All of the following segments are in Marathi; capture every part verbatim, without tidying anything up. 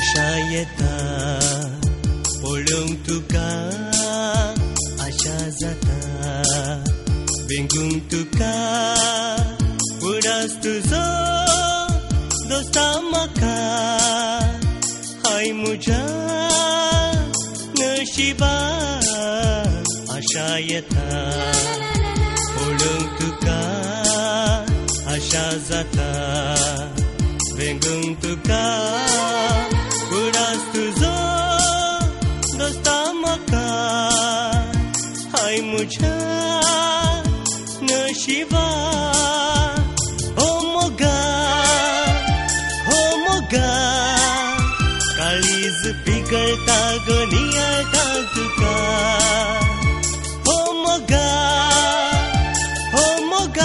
आशा येता पळोवंक तुका आशा जाता वेंगूंक तुका उडास तुजो दोस्ता म्हाका हाय म्हज्या नशिबान आशा येता पळोवंक तुका आशा जाता वेंगूंक तुका उडास तुजो दोस्ता म्हाका हाय म्हज्या नशिबान हो मोगा हो मोगा काळीज पिकळटा गनियाळटा तुका हो मोगा हो मोगा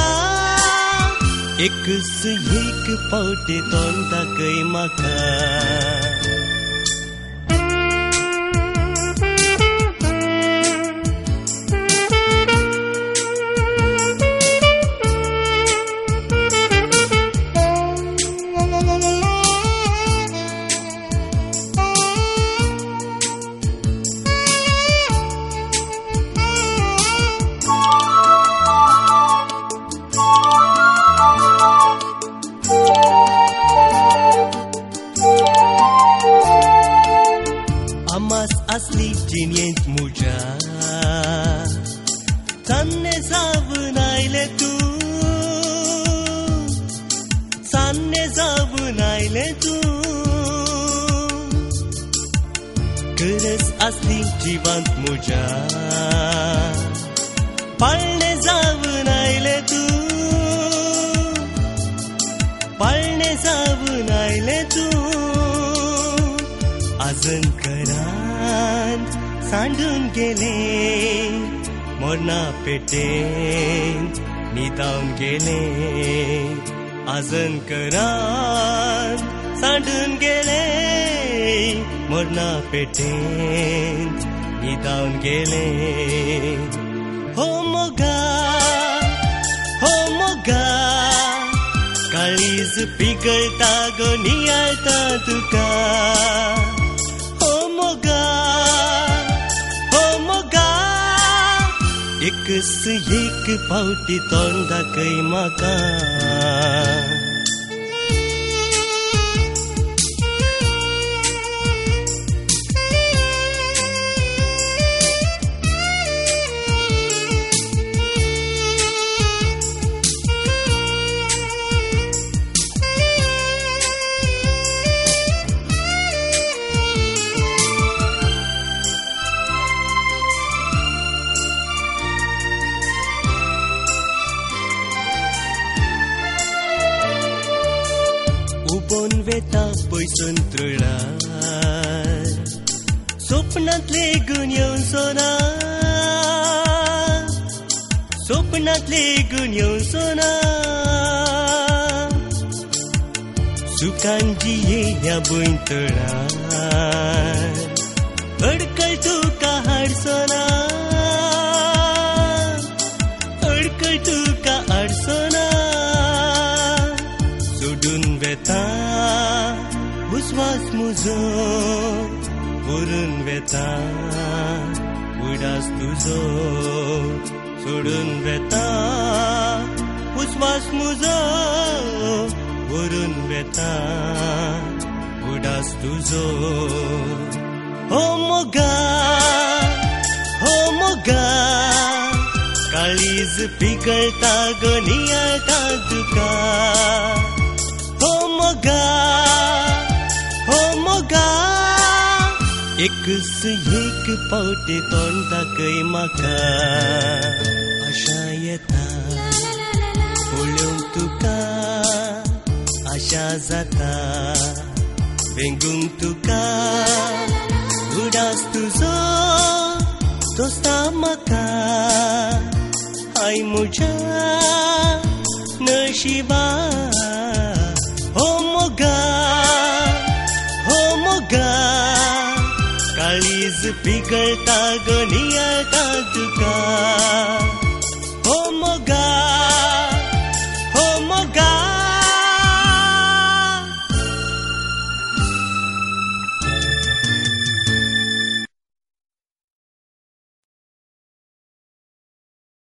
एकच एक पावटी तोंड दाखय म्हाका असली जिणेंत म्हज्या सान्ने जावन आयले तूं सान्ने जावन आयले तूं गरज असली जिवांत म्हज्या पाळणे जावन आयले तूं पाळणे जावन आयले तूं आजन करा सांडून गेले मोरना पेटेन निदावन गेले आजन करान सांडून गेले मोरना पेटेन निदावन गेले हो मोगा हो मोगा काळीज पिकळटा गनियाळटा तुका एकच एक पावटी तोंड दाखय म्हाका उबोन वेता पयसून त्रुळार स्वप्नांतले गुण येवन सोना स्वप्नांतले गुण येवन सोना सुखान जिये ह्या बुंतळार अडकळ तुका हाडसोना अडकळ तुका हाडसोना सोडून वेता उस्वास म्हजो व्हरून वेता उडास तुजो सोडून वेता उस्वास म्हजो व्हरून वेता उडास तुजो हो मोगा हो मोगा काळीज पिकळटा गनियाळटा तुका हो मोगा हो मोगा एकच एक पावटी तोंड दाखय म्हाका आशा येता पळोवंक तुका आशा जाता वेंगूंक तुका उडास तुजो दोस्ता म्हाका हाय म्हज्या नशिबान हो मोगा हो मोगा काळीज पिकळटा गनियाळटा तुका हो मोगा